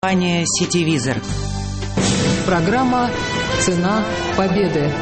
Компания «Сетевизор». Программа «Цена победы».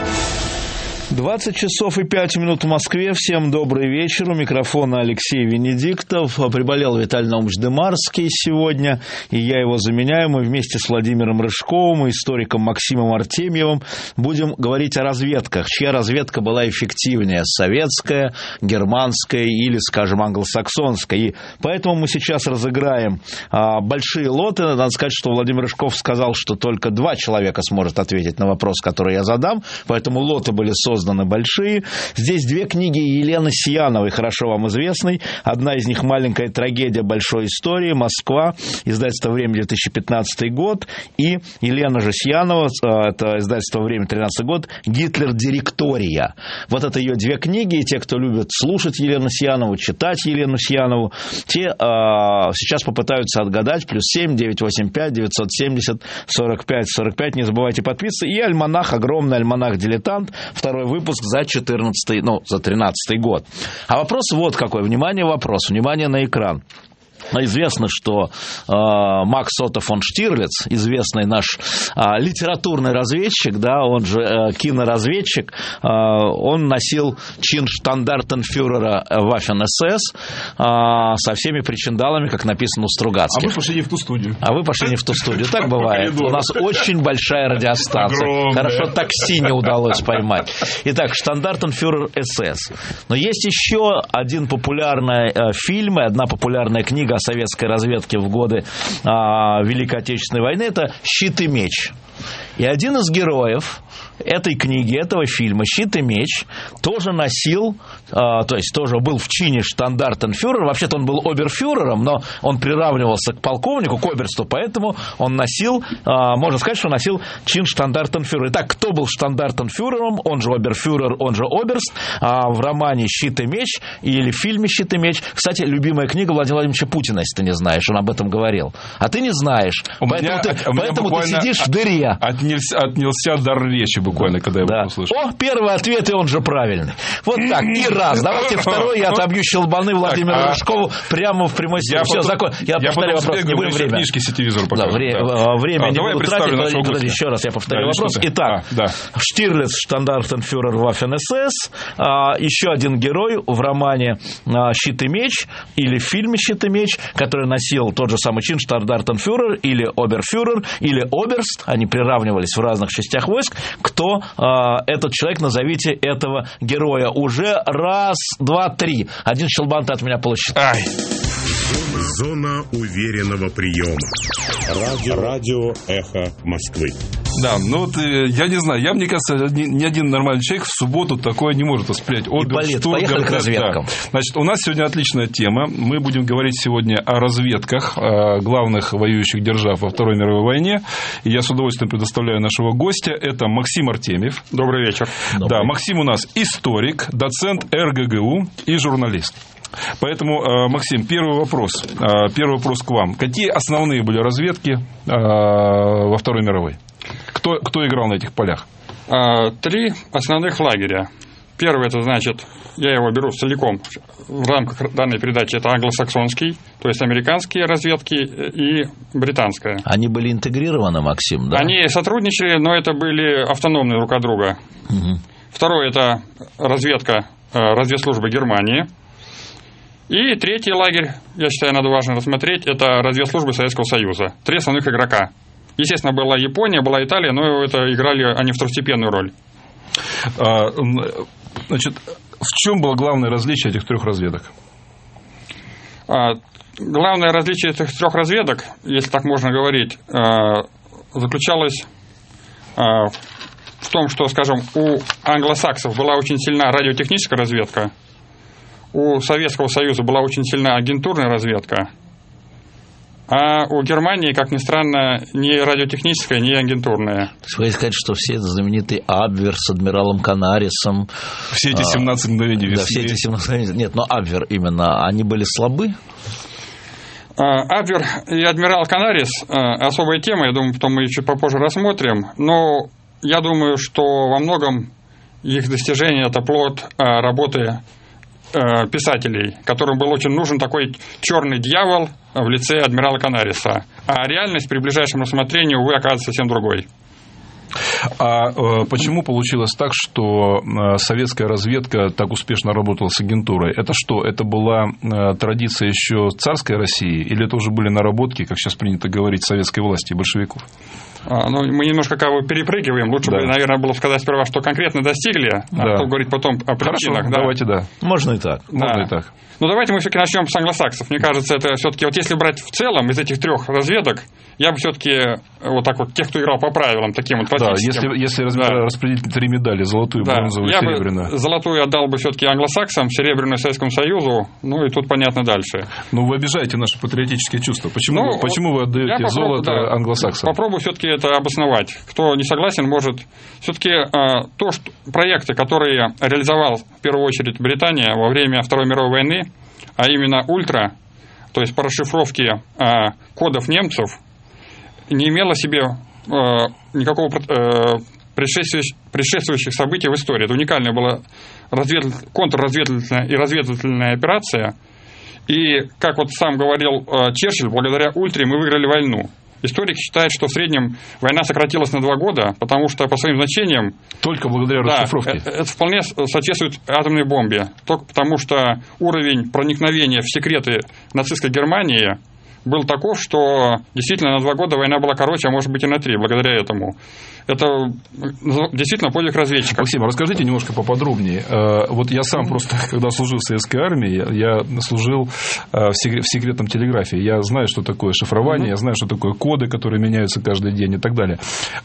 20 часов и 5 минут в Москве. Всем добрый вечер. У микрофона Алексей Венедиктов. Приболел Виталий Наумович Дымарский сегодня, и я его заменяю. Мы вместе с Владимиром Рыжковым и историком Максимом Артемьевым будем говорить о разведках. Чья разведка была эффективнее? Советская, германская или, скажем, англосаксонская? И поэтому мы сейчас разыграем большие лоты. Надо сказать, что Владимир Рыжков сказал, что только 2 человека сможет ответить на вопрос, который я задам. Поэтому лоты были созданы большие. Здесь 2 книги Елены Сияновой, хорошо вам известной. Одна из них «Маленькая трагедия большой истории», Москва, издательство «Время», 2015 год. И Елена же Сиянова, это издательство «Время», 2013 год, «Гитлер. Директория». Вот это ее 2 книги. И те, кто любит слушать Елену Сиянову, читать Елену Сиянову, те сейчас попытаются отгадать. +7 985 970 45 45. Не забывайте подписываться. И альманах, огромный альманах «Дилетант», второй выпуск за 13 год. А вопрос вот какой. Внимание, вопрос. Внимание на экран. Известно, что Макс Отто фон Штирлиц, известный наш литературный разведчик, да, он же киноразведчик, он носил чин штандартенфюрера Waffen-СС со всеми причиндалами, как написано у Стругацких. А вы пошли не в ту студию. Так бывает. У нас очень большая радиостанция. Огромная. Хорошо, такси не удалось поймать. Итак, штандартенфюрер СС. Но есть еще один популярный фильм и одна популярная книга о советской разведке в годы Великой Отечественной войны. Это «Щит и меч». И один из героев этой книги, этого фильма «Щит и меч» тоже носил, то есть тоже был в чине штандартенфюрера. Вообще-то он был оберфюрером, но он приравнивался к полковнику, к оберсту, поэтому он носил, можно сказать, что носил чин штандартенфюрера. Итак, кто был штандартенфюрером, он же оберфюрер, он же оберст, в романе «Щит и меч» или в фильме «Щит и меч». Кстати, любимая книга Владимира Владимировича Путина, если ты не знаешь, он об этом говорил. А ты не знаешь, поэтому ты сидишь в дыре. Отнялся дар речи буквально, когда я его услышал. О, первый ответ, и он же правильный. Вот так, и раз. Давайте второй, я отобью щелбаны Владимиру Рыжкову прямо в прямой эфире. Все, закончил. Я повторяю вопрос, не будем время. Книжки «Сетевизор» покажут. Время не буду тратить. Подожди, еще раз я повторю вопрос. Итак, Штирлиц, штандартенфюрер Waffen-СС, еще один герой в романе «Щит и меч» или в фильме «Щит и меч», который носил тот же самый чин штандартенфюрер или оберфюрер или оберст, они приравнивались в разных частях войск. Кто этот человек, назовите этого героя. Уже 1, 2, 3. 1 щелбан ты от меня получил. Зона уверенного приема. Радио «Эхо Москвы». Да, ну вот я не знаю, мне кажется, ни один нормальный человек в субботу такое не может воспринять. Поехали к разведкам. Да. Значит, у нас сегодня отличная тема. Мы будем говорить сегодня о разведках главных воюющих держав во Второй мировой войне. И я с удовольствием предоставляю нашего гостя. Это Максим Артемьев. Добрый вечер. Да, Максим у нас историк, доцент РГГУ и журналист. Поэтому, Максим, первый вопрос к вам. Какие основные были разведки во Второй мировой? Кто играл на этих полях? 3 основных лагеря. Первый, это значит, я его беру целиком в рамках данной передачи, это англосаксонский, то есть американские разведки и британская. Они были интегрированы, Максим, да? Они сотрудничали, но это были автономные друг от друга. Угу. Второй, это разведслужбы Германии. И 3-й лагерь, я считаю, надо важно рассмотреть, это разведслужбы Советского Союза. 3 основных игрока. Естественно, была Япония, была Италия, но это играли они второстепенную роль. Значит, в чем было главное различие этих 3 разведок? Главное различие этих 3 разведок, если так можно говорить, заключалось в том, что, скажем, у англосаксов была очень сильна радиотехническая разведка, у Советского Союза была очень сильна агентурная разведка, а у Германии, как ни странно, ни радиотехническая, ни агентурная. То есть вы сказать, что все знаменитый Абвер с адмиралом Канарисом... Все эти 17 мгновений весны. Да, все эти 17 мгновений. Нет, но Абвер именно, они были слабы? Абвер и адмирал Канарис – особая тема, я думаю, потом мы чуть попозже рассмотрим, но я думаю, что во многом их достижение – это плод работы писателей, которым был очень нужен такой черный дьявол в лице адмирала Канариса. А реальность при ближайшем рассмотрении, увы, оказывается совсем другой. А почему получилось так, что советская разведка так успешно работала с агентурой? Это что, это была традиция еще царской России, или это уже были наработки, как сейчас принято говорить, советской власти и большевиков? Ну, мы немножко перепрыгиваем. Лучше бы, наверное, было сказать сперва, что конкретно достигли, а то говорить потом о причинах. Хорошо, давайте, да. Можно и так. Можно и так. Ну, давайте мы все-таки начнем с англосаксов. Мне кажется, это все-таки, вот если брать в целом из этих трех разведок, я бы все-таки вот так вот, тех, кто играл по правилам, таким вот классическим. Да, если распределить 3 медали, золотую, бронзовую, серебряную. Я бы золотую отдал бы все-таки англосаксам, серебряную Советскому Союзу, ну и тут понятно дальше. Ну, вы обижаете наши патриотические чувства. Почему вы отдаете золото англосаксам? Попробую все-таки это обосновать. Кто не согласен, может... Все-таки проекты, которые реализовал в первую очередь Британия во время Второй мировой войны, а именно ультра, то есть по расшифровке кодов немцев, не имело себе никакого предшествующих событий в истории. Это уникальная была контрразведывательная и разведывательная операция. И, как вот сам говорил Черчилль, благодаря ультре мы выиграли войну. Историк считает, что в среднем война сократилась на 2 года, потому что по своим значениям... Только благодаря расшифровке. Это вполне соответствует атомной бомбе. Только потому что уровень проникновения в секреты нацистской Германии был таков, что действительно на 2 года война была короче, а может быть и на 3, благодаря этому. Это действительно подвиг разведчиков. Максим, расскажите немножко поподробнее. Вот я сам просто, когда служил в советской армии, я служил в секретном телеграфе. Я знаю, что такое шифрование, я знаю, что такое коды, которые меняются каждый день и так далее.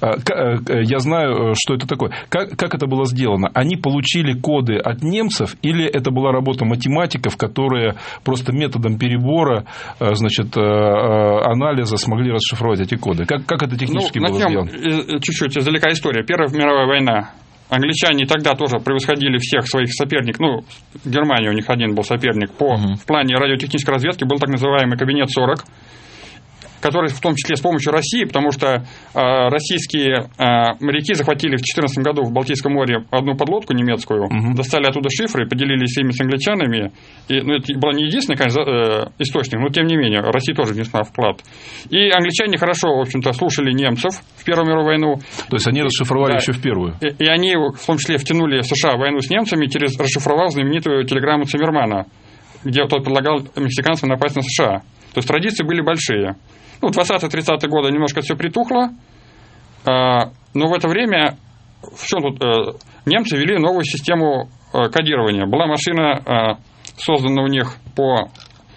Я знаю, что это такое. Как это было сделано? Они получили коды от немцев, или это была работа математиков, которые просто методом перебора, значит, анализа смогли расшифровать эти коды? Как это технически было сделано? Чуть-чуть издалека история. Первая мировая война. Англичане тогда тоже превосходили всех своих соперников. Ну, Германия у них один был соперник. В плане радиотехнической разведки был так называемый кабинет 40, который в том числе с помощью России, потому что российские моряки захватили в 2014 году в Балтийском море одну подлодку немецкую, достали оттуда шифры, поделились ими с англичанами. И, это был не единственный, конечно, источник, но тем не менее, Россия тоже внесла вклад. И англичане хорошо, в общем-то, слушали немцев в Первую мировую войну. То есть они расшифровали еще в Первую. И они, в том числе, втянули США в войну с немцами, расшифровав знаменитую телеграмму Циммермана, где тот предлагал мексиканцам напасть на США. То есть традиции были большие. Ну, 20-30-е годы немножко все притухло, но в это время в чем тут? Немцы ввели новую систему кодирования. Была машина, создана у них по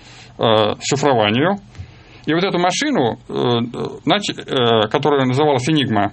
шифрованию, и вот эту машину, которая называлась «Энигма»,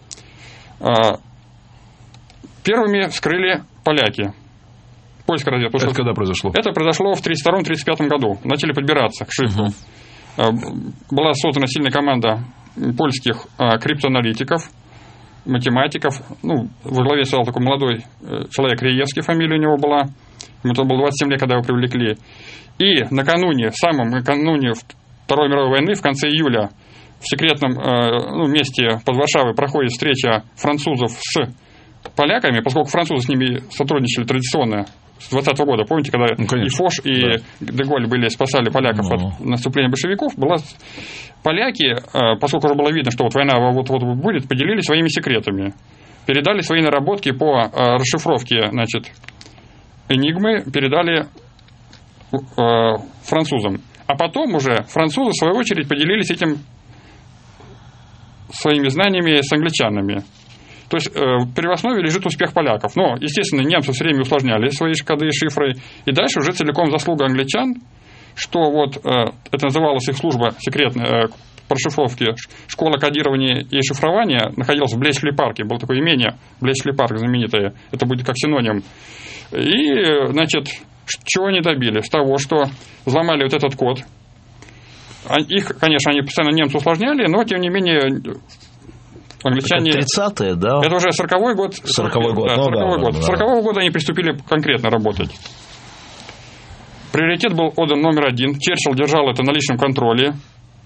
первыми вскрыли поляки. Польская разведка. Это когда произошло? Это произошло в 1932-1935 году. Начали подбираться к шифру. Была создана сильная команда польских криптоаналитиков, математиков. Ну, во главе стоял такой молодой человек, Реевский, фамилия у него была. Ему тогда было 27 лет, когда его привлекли. И накануне Второй мировой войны, в конце июля, в секретном месте под Варшавой проходит встреча французов с поляками, поскольку французы с ними сотрудничали традиционно с 20-го года. Помните, когда и Фош, и Деголь спасали поляков от наступления большевиков? Поляки, поскольку уже было видно, что вот война вот-вот будет, поделились своими секретами. Передали свои наработки по расшифровке, значит, «Энигмы», передали французам. А потом уже французы, в свою очередь, поделились этим своими знаниями с англичанами. То есть в первооснове лежит успех поляков. Но, естественно, немцы все время усложняли свои коды и шифры. И дальше уже целиком заслуга англичан, что вот это называлась их служба секретная по расшифровке, школа кодирования и шифрования находилась в Блэчли-парке. Было такое имение, Блэчли-парк знаменитое. Это будет как синоним. И, значит, чего они добились? Того, что взломали вот этот код. Их, конечно, они постоянно немцы усложняли, но, тем не менее... Англичане... Это 30-е, да? Это уже 40-й год. 40-й год. Да, 40-й год. С 40-го года они приступили конкретно работать. Приоритет был отдан номер 1. Черчилль держал это на личном контроле.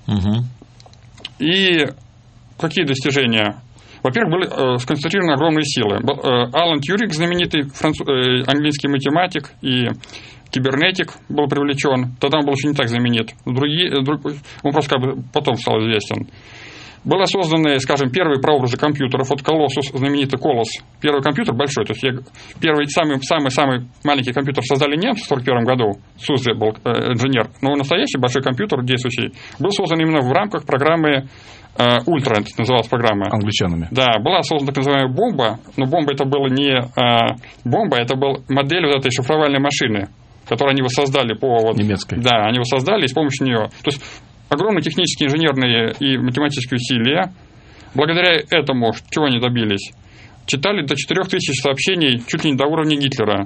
И какие достижения? Во-первых, были сконцентрированы огромные силы. Алан Тьюринг, знаменитый английский математик и кибернетик был привлечен, тогда он был еще не так знаменит, он просто как бы потом стал известен. Были созданы, скажем, первые прообразы компьютеров, вот Колоссус, знаменитый Колосс, первый компьютер большой, то есть первый, самый маленький компьютер создали немцы в 1941 году, Сузе был инженер, но настоящий большой компьютер, действующий, был создан именно в рамках программы Ультра, это называлась программа. Англичанами. Да, была создана так называемая бомба, но бомба это была не бомба, это была модель вот этой шифровальной машины, которую они воссоздали по... Немецкой. Да, они воссоздали, и с помощью нее... То есть огромные технические, инженерные и математические усилия. Благодаря этому, чего они добились? Читали до 4000 сообщений чуть ли не до уровня Гитлера.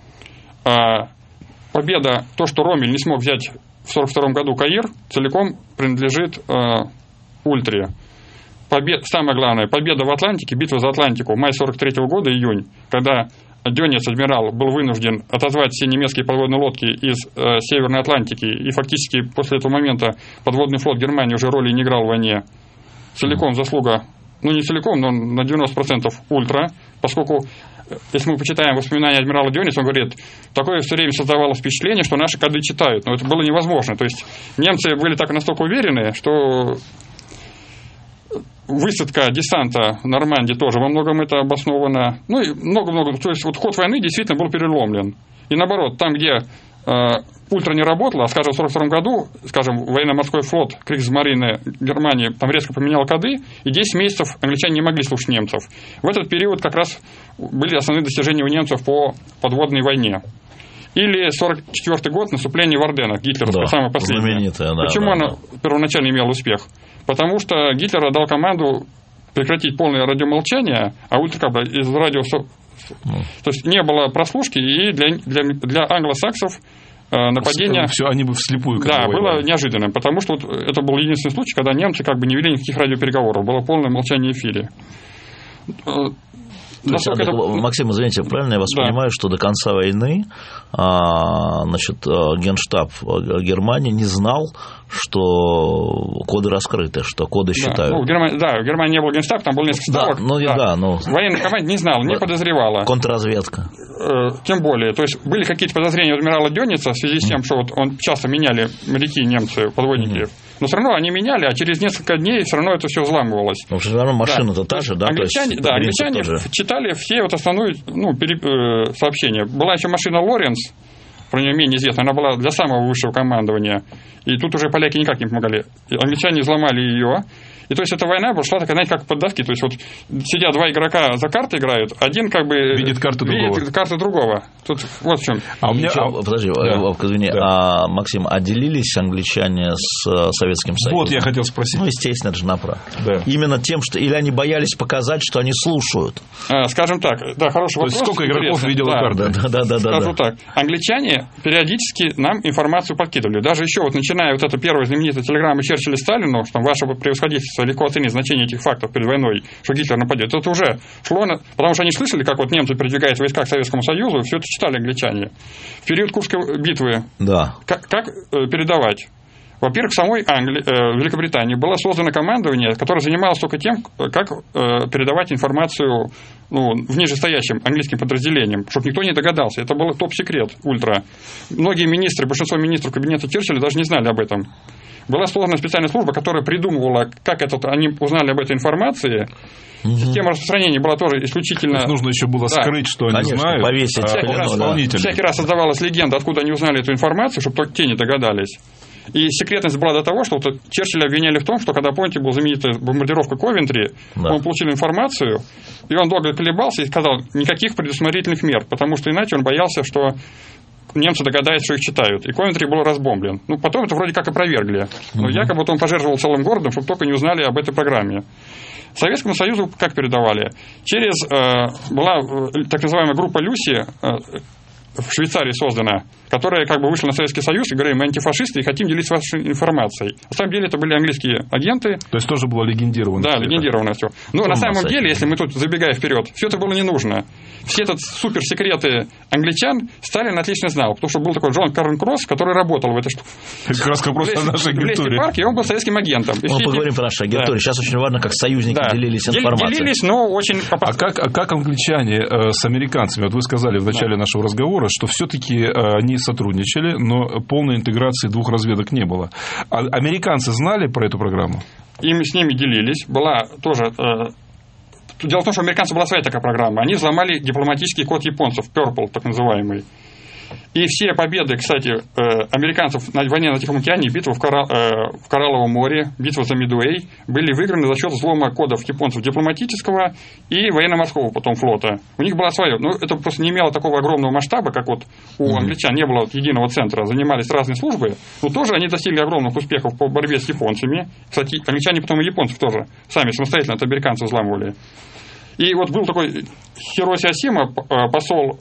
Победа, то, что Роммель не смог взять в 1942 году Каир, целиком принадлежит Ультре. Самое главное, победа в Атлантике, битва за Атлантику, май 1943 года, июнь, когда Дёнец, адмирал, был вынужден отозвать все немецкие подводные лодки из Северной Атлантики, и фактически после этого момента подводный флот Германии уже роли не играл в войне. Целиком заслуга, ну не целиком, но на 90% Ультра, поскольку, если мы почитаем воспоминания адмирала Дёница, он говорит, такое все время создавалось впечатление, что наши коды читают, но это было невозможно. То есть немцы были так настолько уверены, что... Высадка десанта в Нормандии тоже во многом это обосновано. Ну и много-много. То есть вот ход войны действительно был переломлен. И наоборот, там, где Ультра не работала, скажем, в 1942 году, скажем, военно-морской флот Кригсмарины Германии там резко поменял коды, и 10 месяцев англичане не могли слушать немцев. В этот период как раз были основные достижения у немцев по подводной войне. Или 1944 год, наступление в Орденах, гитлеровское, самое последнее. Почему оно первоначально имело успех? Потому что Гитлер отдал команду прекратить полное радиомолчание, а ультракабля из радио... То есть не было прослушки, и для англосаксов нападение... Все, они бы вслепую... Да, было неожиданным, потому что вот это был единственный случай, когда немцы как бы не вели никаких радиопереговоров, было полное молчание в эфире. Максим, извините, правильно я вас понимаю, что до конца войны Генштаб Германии не знал, что коды раскрыты, что коды считают. В Германии не было Генштаба, там было несколько ставок. Военная команда не знала, не подозревала. Контрразведка. Тем более, то есть были какие-то подозрения у адмирала Дёница в связи с тем, что вот он часто меняли моряки, немцы, подводники. Но все равно они меняли, а через несколько дней все равно это все взламывалось. Но все равно машина-то та же, да? Англичане читали все вот основные сообщения. Была еще машина Лоренс, про нее менее известно, она была для самого высшего командования. И тут уже поляки никак не помогали. Англичане взломали ее. И то есть эта война шла такая, знаете, как поддавки. То есть вот сидят два игрока за карты играют, один как бы видит карту другого. Тут вот в чем. Подожди, извини, Максим, а делились англичане с Советским Союзом? Вот я хотел спросить. Ну, естественно, это же направо. Да. Именно тем, что или они боялись показать, что они слушают? Скажем так, да, хороший вопрос. Сколько игроков видело карты? Да. Скажу так, англичане периодически нам информацию подкидывали. Даже еще вот начиная вот это первая знаменитая телеграмма Черчилля Сталину, что ваше превосходительство легко оценить значение этих фактов перед войной, что Гитлер нападет. Это уже шло, потому что они слышали, как вот немцы передвигают войска к Советскому Союзу, все это читали англичане. В период Курской битвы как передавать? Во-первых, в самой Великобритании было создано командование, которое занималось только тем, как передавать информацию в нижестоящим английским подразделениям, чтобы никто не догадался. Это был топ-секрет, ультра. Многие министры, большинство министров кабинета Черчилля даже не знали об этом. Была создана специальная служба, которая придумывала, как они узнали об этой информации. Система распространения была тоже исключительно... То есть нужно еще было скрыть, что они знают. Повесить. Всякий раз создавалась легенда, откуда они узнали эту информацию, чтобы только те не догадались. И секретность была до того, что вот Черчилля обвиняли в том, что когда, помните, была знаменитая бомбардировка Ковентри, он получил информацию, и он долго колебался и сказал, никаких предусмотрительных мер, потому что иначе он боялся, что немцы догадаются, что их читают. И Ковентри был разбомблен. Потом это вроде как опровергли. Но якобы он пожертвовал целым городом, чтобы только не узнали об этой программе. Советскому Союзу как передавали? Через была так называемая группа Люси, в Швейцарии создана, которая как бы вышла на Советский Союз и говорит, мы антифашисты и хотим делиться вашей информацией. На самом деле это были английские агенты. То есть тоже было легендировано. Да, легендировано все. Но на самом деле, если мы тут забегая вперед, все это было не нужно. Все эти суперсекреты англичан Сталин отлично знал, потому что был такой Джон Карн-Кросс, который работал в этой штуке. Как раз вопрос о нашей агентуре. В он был советским агентом. Мы поговорим про нашу агентуру. Сейчас очень важно, как союзники делились информацией. Делились, но очень... А как англичане с американцами, вот вы сказали в начале нашего разговора, первое, что все-таки они сотрудничали, но полной интеграции двух разведок не было. А американцы знали про эту программу? Им с ними делились. Была тоже... Дело в том, что у американцев была своя такая программа. Они взломали дипломатический код японцев, Purple, так называемый. И все победы, кстати, американцев на войне на Тихом океане, битва в Коралловом море, битва за Мидуэй, были выиграны за счет взлома кодов японцев дипломатического и военно-морского потом флота. У них было свое. Но это просто не имело такого огромного масштаба, как вот у англичан. Не было единого центра. Занимались разные службы. Но тоже они достигли огромных успехов по борьбе с японцами. Кстати, англичане потом и японцев тоже сами самостоятельно от американцев взламывали. И вот был такой Хироси Асима, посол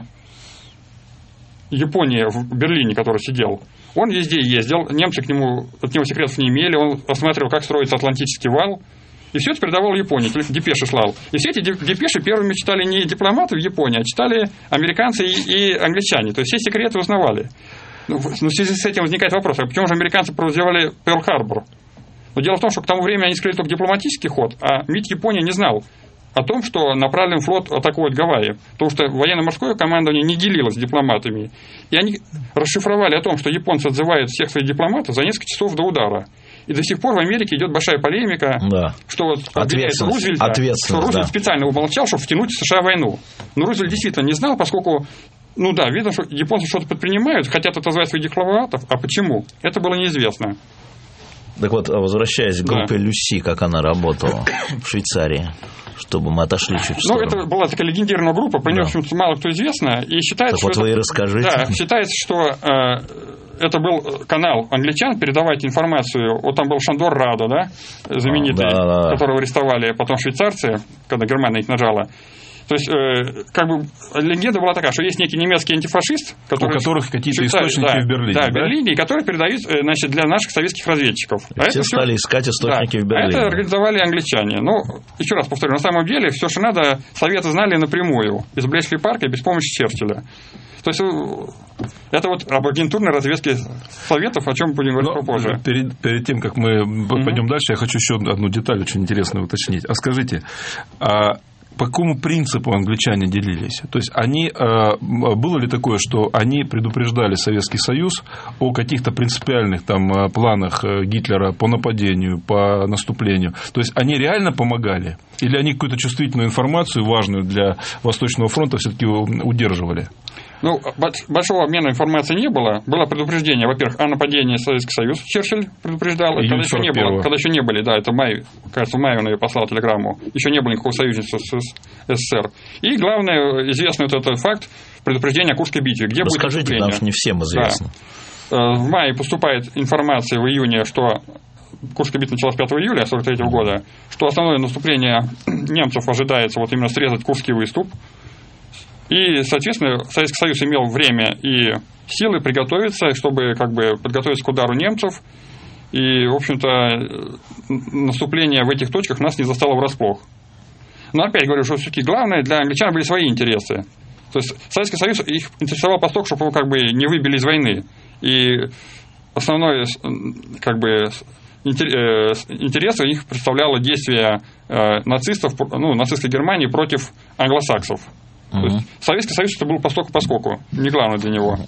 Японии в Берлине, который сидел. Он везде ездил, немцы от него секретов не имели, он осматривал, как строится Атлантический вал, и все это передавал Японии, депеши слал. И все эти депеши первыми читали не дипломаты в Японии, а читали американцы и англичане, то есть все секреты узнавали. Но в связи с этим возникает вопрос, а почему же американцы провозевали Перл-Харбор? Но дело в том, что к тому времени они скрыли только дипломатический ход, а МИД Японии не знал о том, что направлен флот атаковать Гавайи. Потому что военно-морское командование не делилось с дипломатами. И они расшифровали о том, что японцы отзывают всех своих дипломатов за несколько часов до удара. И до сих пор в Америке идет большая полемика, что обвиняется Рузвельта, что Рузвельт специально умолчал, чтобы втянуть в США войну. Но Рузвельт действительно не знал, поскольку, видно, что японцы что-то предпринимают, хотят отозвать своих дипломатов. А почему? Это было неизвестно. Так вот, возвращаясь к группе Люси, как она работала в Швейцарии, чтобы мы отошли чуть в сторону. Это была такая легендарная группа, про нее мало кто известно, и считается, так вот вы и расскажите. Да, считается, что это был канал англичан передавать информацию. Вот там был Шандор Радо, знаменитый, которого арестовали потом швейцарцы, когда Германия их нажала. То есть, легенда была такая, что есть некий немецкий антифашист, который... У которых какие-то источники в Берлине. Да, в Берлине, и которые передают, для наших советских разведчиков. Все стали искать источники в Берлине. А это организовали англичане. Еще раз повторю, на самом деле, все, что надо, Советы знали напрямую, из Блэчли-парка и без помощи Черчилля. То есть, это вот об агентурной разведке Советов, о чем будем говорить попозже. Перед тем, как мы пойдем дальше, я хочу еще одну деталь очень интересную уточнить. А скажите, по какому принципу англичане делились? То есть, было ли такое, что они предупреждали Советский Союз о каких-то принципиальных планах Гитлера по нападению, по наступлению? То есть, они реально помогали? Или они какую-то чувствительную информацию, важную для Восточного фронта, все-таки удерживали? Большого обмена информацией не было. Было предупреждение, во-первых, о нападении Советский Союз. Черчилль предупреждал. Когда еще не были, это май, кажется, в мае он ее послал телеграмму. Еще не было никакого союзничества с СССР. И главное, известный вот этот факт, предупреждение о Курской битве. Где будет наступление? Расскажите, потому что не всем известно. Да. В мае поступает информация в июне, что Курская битва началась 5 июля 1943 года, что основное наступление немцев ожидается вот именно срезать Курский выступ. И, соответственно, Советский Союз имел время и силы приготовиться, чтобы подготовиться к удару немцев. И, в общем-то, наступление в этих точках нас не застало врасплох. Но опять говорю, что все-таки главное, для англичан были свои интересы. То есть Советский Союз их интересовал постольку, чтобы его не выбили из войны. И основной интерес у них представляло действие нацистов, нацистской Германии против англосаксов. То есть Советский Союз это был поскольку, не главное для него.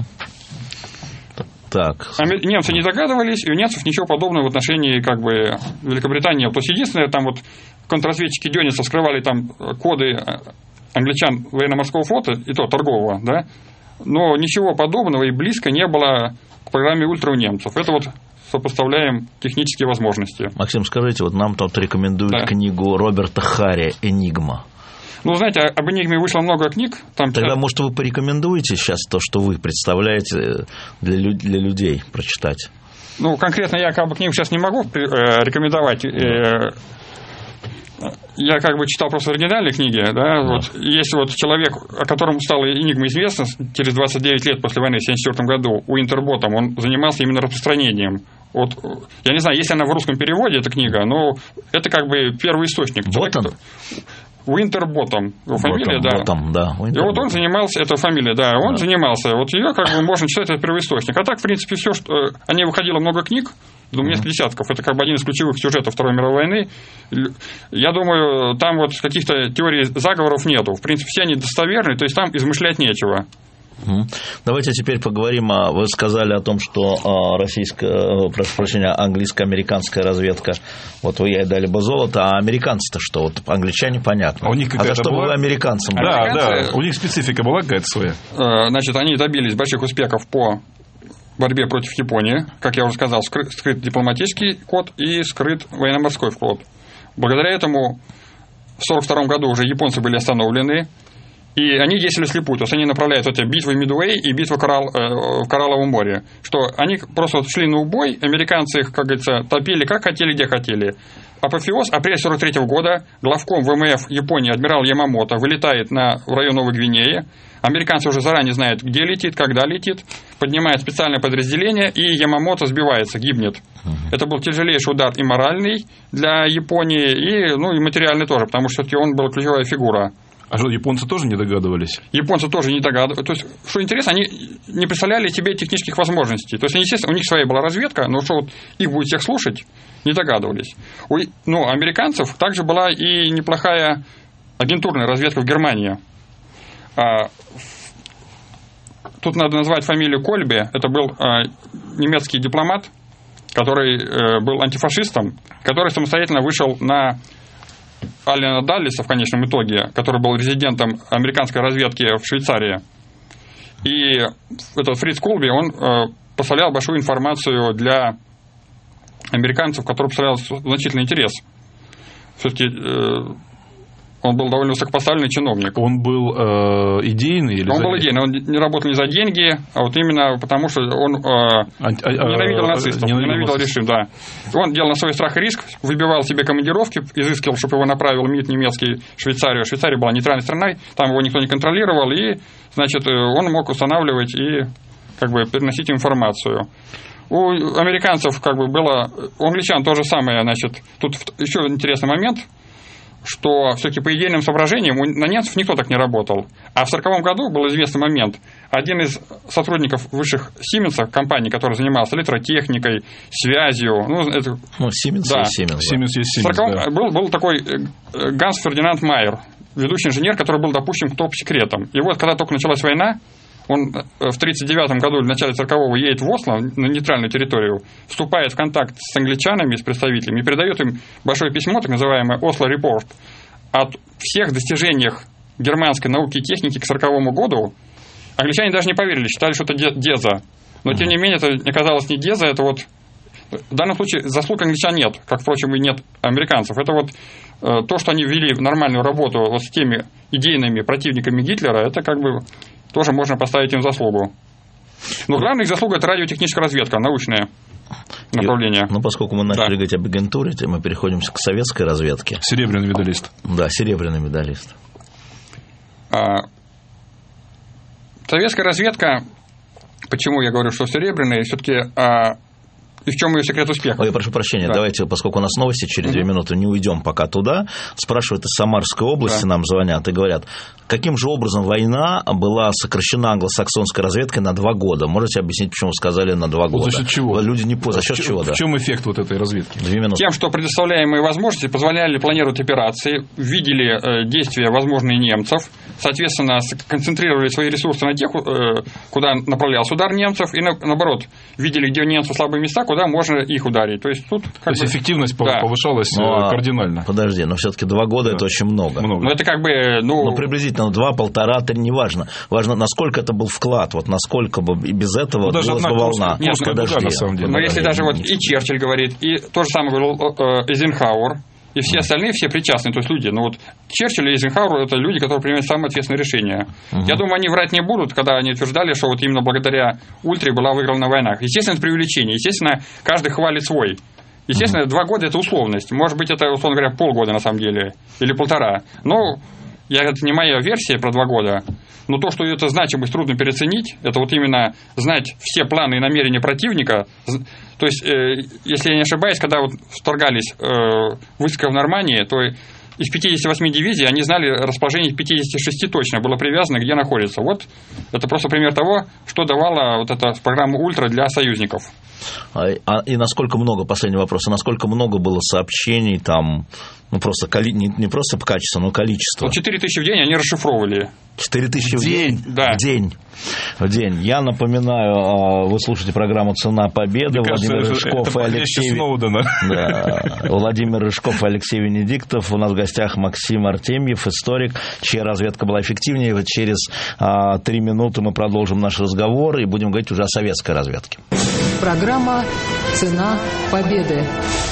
Так. Немцы не догадывались, и у немцев ничего подобного в отношении Великобритании. То есть единственное, контрразведчики Дёниса скрывали коды англичан военно-морского флота, и то торгового, но ничего подобного и близко не было к программе «Ультра» у немцев. Это сопоставляем технические возможности. Максим, скажите, нам тут рекомендуют книгу Роберта Харри «Энигма». Знаете, об «Энигме» вышло много книг. Тогда, может, вы порекомендуете сейчас то, что вы представляете для людей прочитать? Конкретно я книгу сейчас не могу рекомендовать. Я читал просто оригинальные книги. Есть человек, о котором стала «Энигма» известна через 29 лет после войны, в 1974 году, Уинтерботом. Он занимался именно распространением. Я не знаю, есть она в русском переводе, эта книга, но это первый источник. Уинтерботом, его фамилия, И он занимался, это фамилия, он занимался, ее можно читать, это первоисточник. А так, в принципе, все, что... О ней выходило много книг, несколько десятков, это один из ключевых сюжетов Второй мировой войны. Я думаю, там каких-то теорий заговоров нету. В принципе, все они достоверны, то есть там измышлять нечего. Давайте теперь поговорим. Вы сказали о том, что английско-американская разведка, вот вы ей дали бы золото, а американцы-то что? Вот англичане понятно. У них какая-то что было американцам? Да, у них специфика была какая-то своя. Значит, они добились больших успехов по борьбе против Японии. Как я уже сказал, скрыт дипломатический код и скрыт военно-морской код. Благодаря этому в 1942 году уже японцы были остановлены, и они действовали вслепую. То есть они направляют эти битвы Мидуэй и битвы в Коралловом море. Что они просто шли на убой, американцы их, как говорится, топили как хотели, где хотели. Апофеоз, апрель 1943 года, главком ВМФ Японии адмирал Ямамото вылетает в район Новой Гвинеи. Американцы уже заранее знают, где летит, когда летит, поднимает специальное подразделение, и Ямамото сбивается, гибнет. Это был тяжелейший удар и моральный для Японии, и материальный тоже, потому что все-таки он был ключевая фигура. А что, японцы тоже не догадывались? Японцы тоже не догадывались. То есть, что интересно, они не представляли себе технических возможностей. То есть, естественно, у них своя была разведка, но что вот их будет всех слушать, не догадывались. У американцев также была и неплохая агентурная разведка в Германии. Тут надо назвать фамилию Кольбе. Это был немецкий дипломат, который был антифашистом, который самостоятельно вышел на Аллена Даллиса в конечном итоге, который был резидентом американской разведки в Швейцарии. И этот Фриц Колби, он поставлял большую информацию для американцев, который представлял значительный интерес. Все-таки он был довольно высокопоставленный чиновник. Он был идейный? Или он был идейный. Он не работал не за деньги, а вот именно потому, что он ненавидел нацистов, ненавидел режим, да. Он делал на свой страх и риск, выбивал себе командировки, изыскивал, чтобы его направил МИД немецкий в Швейцарию. Швейцария была нейтральной страной, там его никто не контролировал, и, значит, он мог устанавливать и переносить информацию. У американцев было... У англичан то же самое, значит. Тут еще интересный момент, что все-таки по идейным соображениям на немцев никто так не работал. А в 1940 году был известный момент. Один из сотрудников высших Сименса, компании, который занимался электротехникой, связью... Сименс да. есть Сименс. В 1940 был такой Ганс Фердинанд Майер, ведущий инженер, который был допущен к топ-секретам. И вот, когда только началась война, он в 1939 году или в начале 1940-го едет в Осло, на нейтральную территорию, вступает в контакт с англичанами, с представителями, и передает им большое письмо, так называемое «Осло Репорт». О всех достижениях германской науки и техники к 1940 году англичане даже не поверили, считали, что это Деза. Но, тем не менее, это оказалось не Деза, это вот... В данном случае заслуг англичан нет, как, впрочем, и нет американцев. Это вот то, что они ввели в нормальную работу вот с теми идейными противниками Гитлера, это тоже можно поставить им заслугу. Но главная их заслуга – это радиотехническая разведка, научное направление. Поскольку мы начали говорить об агентуре, мы переходим к советской разведке. Серебряный медалист. Да, серебряный медалист. Советская разведка, почему я говорю, что серебряный, все-таки... И в чем ее секрет успеха? Я прошу прощения, давайте, поскольку у нас новости, через 2 минуты не уйдем пока туда. Спрашивают из Самарской области, нам звонят и говорят, каким же образом война была сокращена англосаксонской разведкой на 2 года? Можете объяснить, почему вы сказали на 2 года? За счет чего? Люди не за счет чего, да. В чем эффект вот этой разведки? 2 минуты. Тем, что предоставляемые возможности позволяли планировать операции, видели действия возможные немцев, соответственно, концентрировали свои ресурсы на тех, куда направлялся удар немцев, и наоборот, видели, где у немцев слабые места, куда можно их ударить. То есть эффективность повышалась кардинально. Подожди, но все-таки 2 года это очень много. Но это приблизительно 2, 1,5, 3, неважно. Важно, насколько это был вклад, вот насколько бы без этого была бы волна. Нет, на самом деле. Но если даже и Черчилль говорит, и то же самое говорил Эйзенхауэр, и все остальные, все причастные, то есть люди. Черчилль и Эйзенхауэр – это люди, которые принимают самые ответственные решения. Я думаю, они врать не будут, когда они утверждали, что вот именно благодаря ультре была выиграна война. Естественно, это преувеличение. Естественно, каждый хвалит свой. Естественно, 2 года – это условность. Может быть, это, условно говоря, полгода на самом деле, или 1,5. Но это не моя версия про 2 года. Но то, что это значимость трудно переоценить, это вот именно знать все планы и намерения противника. То есть, если я не ошибаюсь, когда вот вторгались войска в Нормандии, то из 58 дивизий они знали расположение 56 точно, было привязано, где находится. Вот это просто пример того, что давала вот эта программа «Ультра» для союзников. И насколько много, последний вопрос, насколько много было сообщений там Ну, просто не просто по качеству, но количество. 4000 в день они расшифровывали. 4000 в день? Да. В день. Я напоминаю, вы слушаете программу «Цена победы». Мне Владимир кажется, Рыжков и Алексей... Владимир Рыжков и Алексей Венедиктов. У нас в гостях Максим Артемьев, историк, чья разведка была эффективнее. Через 3 минуты мы продолжим наш разговор и будем говорить уже о советской разведке. Программа «Цена победы».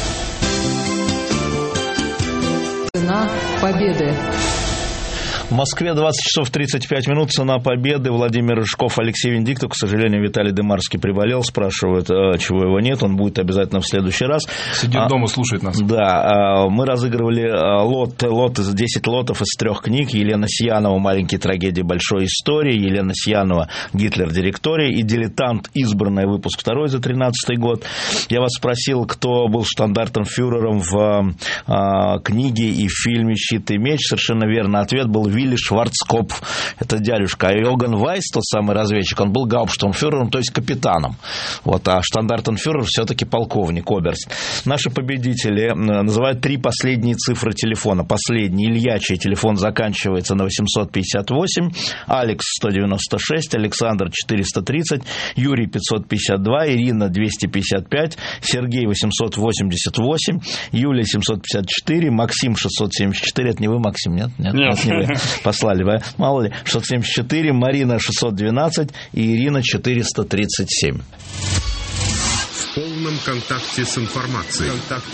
Цена победы. В Москве 20 часов 35 минут. Цена победы. Владимир Рыжков, Алексей Венедиктов. К сожалению, Виталий Дымарский приболел. Спрашивают, чего его нет. Он будет обязательно в следующий раз. Сидит дома, слушает нас. Да. Мы разыгрывали 10 лотов из 3 книг. Елена Сиянова «Маленькие трагедии большой истории», Елена Сиянова «Гитлер. Директория» и «Дилетант. Избранный», выпуск 2 за 13 год. Я вас спросил, кто был штандартенфюрером в книге и в фильме «Щит и меч». Совершенно верно. Ответ был Вилли Шварцкопф, это дядюшка. А Йоганн Вайс, тот самый разведчик, он был гауптштурмфюрером, то есть капитаном. Вот, а штандартенфюрер все-таки полковник, оберст. Наши победители называют 3 последние цифры телефона. Последний, Илья, чей телефон заканчивается на 858, Алекс 196, Александр 430, Юрий 552, Ирина 255, Сергей 888, Юлия 754, Максим 674. Это не вы, Максим, нет? Нет. Не вы. Послали, мало ли, 674, Марина 612 и Ирина 437. В полном контакте с информацией.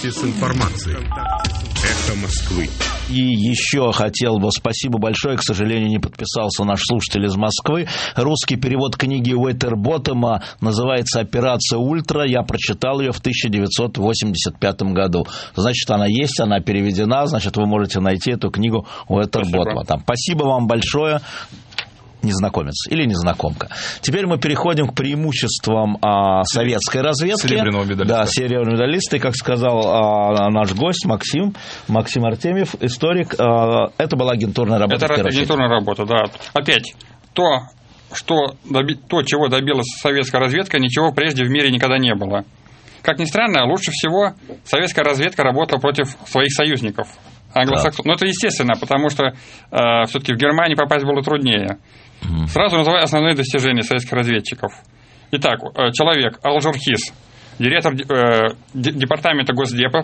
Эхо Москвы. И еще хотел бы, спасибо большое, к сожалению, не подписался наш слушатель из Москвы. Русский перевод книги Уэтерботтема называется «Операция Ультра». Я прочитал ее в 1985 году. Значит, она есть, она переведена, значит, вы можете найти эту книгу Уэтерботтема. Спасибо вам большое. Незнакомец или незнакомка. Теперь мы переходим к преимуществам советской разведки. Серебряного медалиста. Да, серебряного медалиста. И, как сказал наш гость Максим Артемьев, историк, это была агентурная работа. Это агентурная работа, да. Опять, чего добилась советская разведка, ничего прежде в мире никогда не было. Как ни странно, лучше всего советская разведка работала против своих союзников. Англосаксонцев. Но это естественно, потому что все-таки в Германии попасть было труднее. Сразу называю основные достижения советских разведчиков. Итак, человек Алжурхис, директор департамента Госдепа,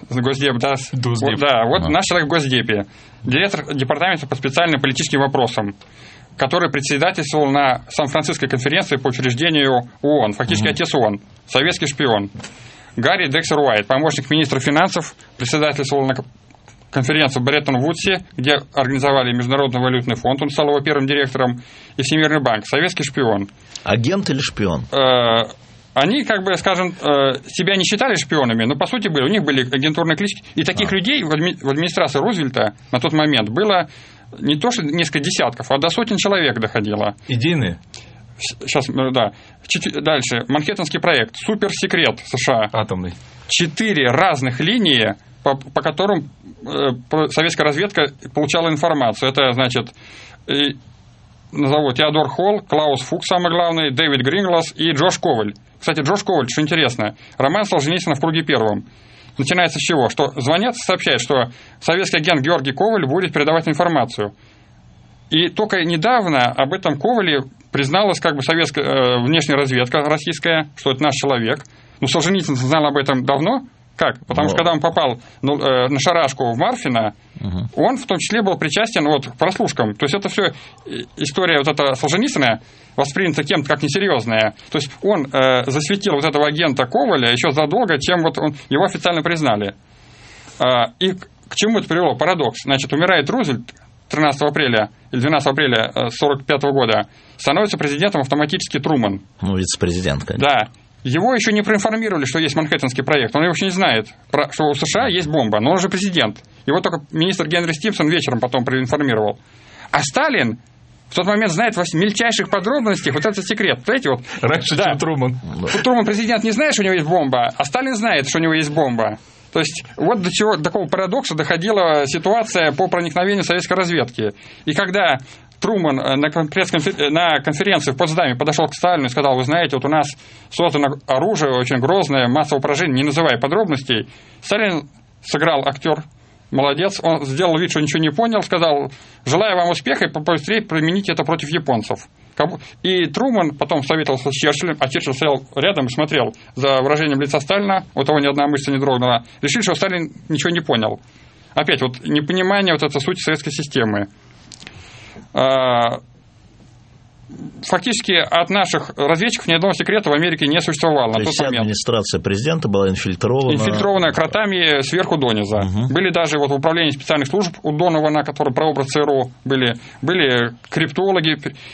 наш человек в Госдепе, директор департамента по специальным политическим вопросам, который председательствовал на Сан-Франциской конференции по учреждению ООН, фактически отец ООН, советский шпион. Гарри Дексер Уайт, помощник министра финансов, председательствовал на конференцию в Бреттон-Вудсе, где организовали Международный валютный фонд, он стал его первым директором, и Всемирный банк, советский шпион. Агент или шпион? Они, себя не считали шпионами, но по сути были, у них были агентурные клички. И таких людей в администрации Рузвельта на тот момент было не то что несколько десятков, а до сотен человек доходило. Идейные? Сейчас, да. Дальше. Манхэттенский проект. Суперсекрет США. Атомный. 4 разных линии, по которым советская разведка получала информацию. Это, значит, назову Теодор Холл, Клаус Фукс, самый главный, Дэвид Гринглас и Джош Коваль. Кстати, Джош Коваль, что интересно, роман Солженицына «В круге первом». Начинается с чего? Что звонят, сообщают, что советский агент Георгий Коваль будет передавать информацию. И только недавно об этом Ковале призналась советская внешняя разведка российская, что это наш человек. Но Солженицын знал об этом давно. Как? Потому что когда он попал на шарашку в Марфино, он в том числе был причастен к прослушкам. То есть это все история Солженицына воспринята кем-то как несерьезная. То есть он засветил этого агента Коваля еще задолго, чем его официально признали. И к чему это привело? Парадокс. Значит, умирает Рузвельт 13 апреля или 12 апреля 1945 года, становится президентом автоматически Труман. Вице-президент, конечно. Да. Его еще не проинформировали, что есть Манхэттенский проект. Он еще не знает, что у США есть бомба, но он же президент. Его только министр Генри Стимсон вечером потом проинформировал. А Сталин в тот момент знает в мельчайших подробностях этот секрет. Знаете, раньше, чем Труман. Труман президент не знает, что у него есть бомба, а Сталин знает, что у него есть бомба. То есть до такого парадокса доходила ситуация по проникновению советской разведки. И когда Труман на конференции в Потсдаме подошел к Сталину и сказал: вы знаете, у нас создано оружие очень грозное, массовое поражение, не называя подробностей, Сталин сыграл актер молодец, он сделал вид, что ничего не понял, сказал: желаю вам успеха и побыстрее применить это против японцев. И Трумэн потом советовался с Черчиллем, а Черчилль стоял рядом и смотрел за выражением лица Сталина, у того ни одна мысль не дрогнула. Решили, что Сталин ничего не понял. Опять вот непонимание, вот это суть советской системы. Фактически от наших разведчиков ни одного секрета в Америке не существовало на тот момент. Администрация президента была инфильтрована. Инфильтрованная кротами сверху дониза. Были даже вот в управлении специальных служб у Донована, который прообраз ЦРУ, были криптологи.